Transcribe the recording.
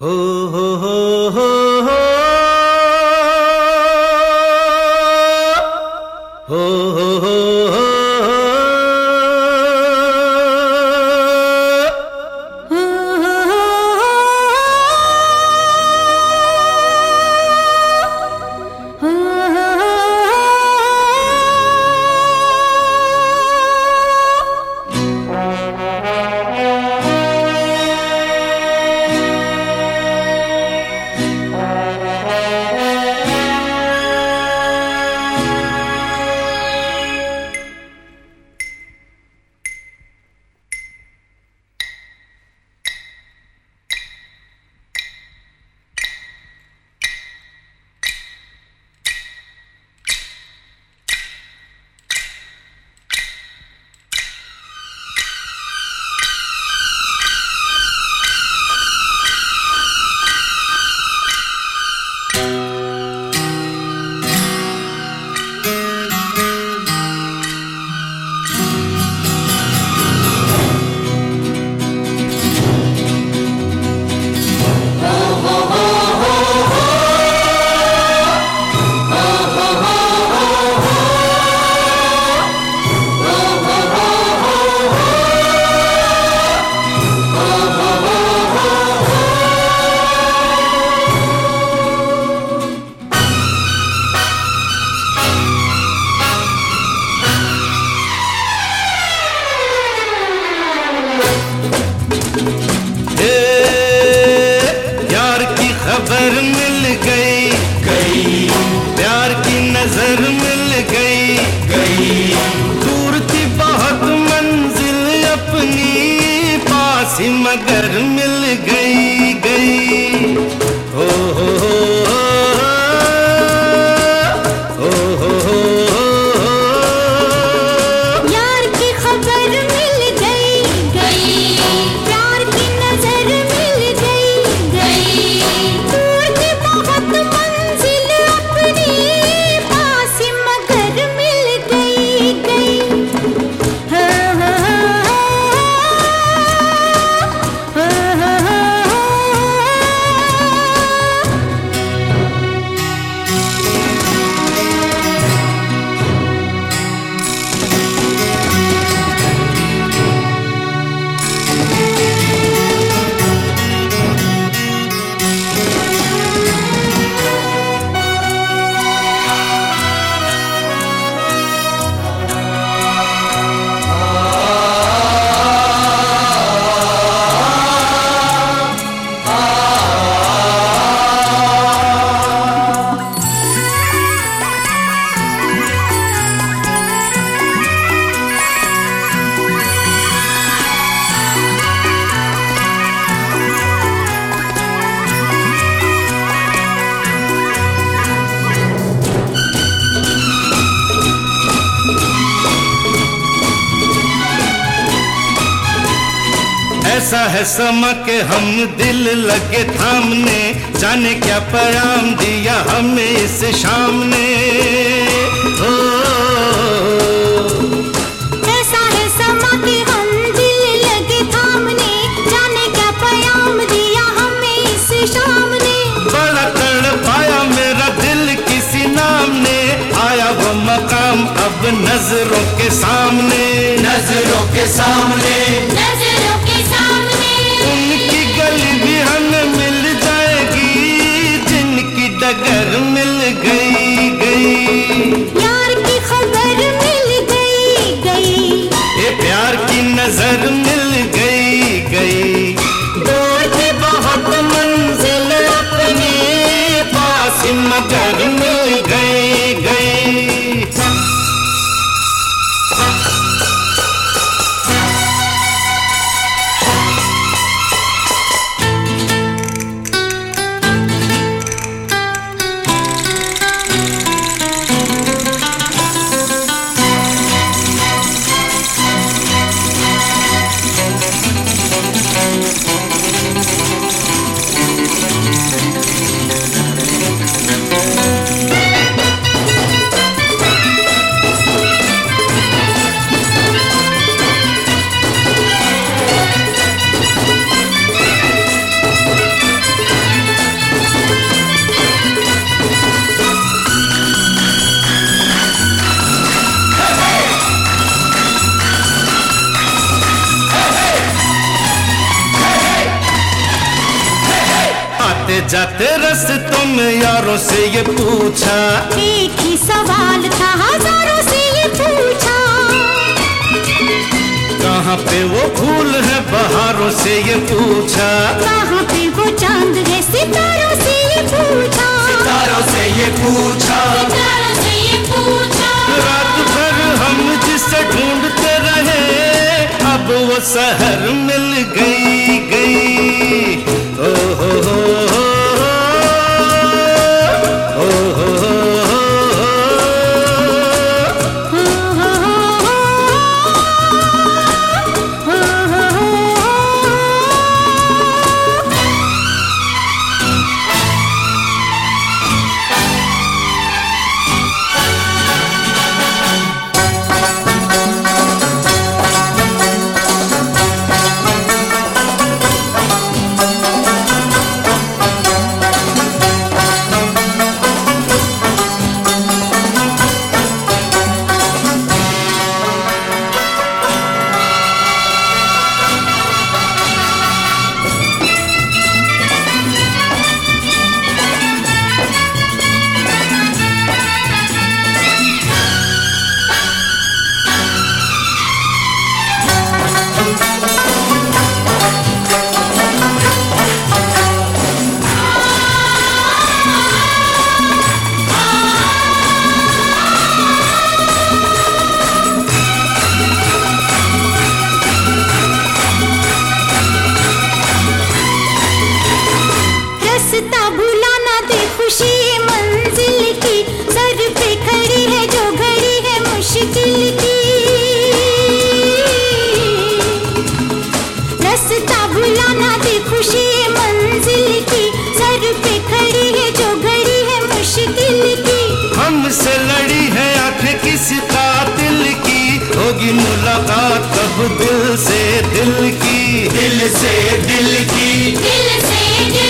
हो हो हो हो हो हो हो हो खबर मिल गई प्यार की नजर मिल गई दूर थी बहुत मंजिल अपनी पास ही मगर मिल गई हो हो ऐसा है समा के हम दिल लगे थामने, जाने क्या पैगाम दिया हमें इस शाम ने। हो ऐसा है समा के हम दिल लगे थामने, जाने क्या पैगाम दिया हमें इस शाम ने। बड़ा तड़पाया मेरा दिल किसी नाम ने, आया वो मकाम अब नजरों के सामने, नजरों के सामने, नजरों के सामने। उनकी गली भी हमें मिल जाएगी, जिनकी डगर मिल गई। यार की आते जाते रस्तों में यारों से ये पूछा, एक ही सवाल था हजारों से ये पूछा, कहाँ पे वो फूल है बहारों से ये पूछा, कहाँ पे वो चांद है सितारों से ये पूछा, सितारों से ये पूछा, सितारों से ये पूछा। रात भर हम जिसे ढूंढते रहे अब वो शहर मिल गई गई। ओ हो हो रास्ता भुलाना दे खुशी मंजिल की, सर पे खड़ी है जो घड़ी है मुश्किल की। रास्ता भुलाना दे खुशी मंजिल की, सर पे खड़ी है जो घड़ी है मुश्किल की। हमसे लड़ी है आंखें किसी कातिल की, होगी मुलाकात कब दिल से दिल की, दिल से दिल की, दिल से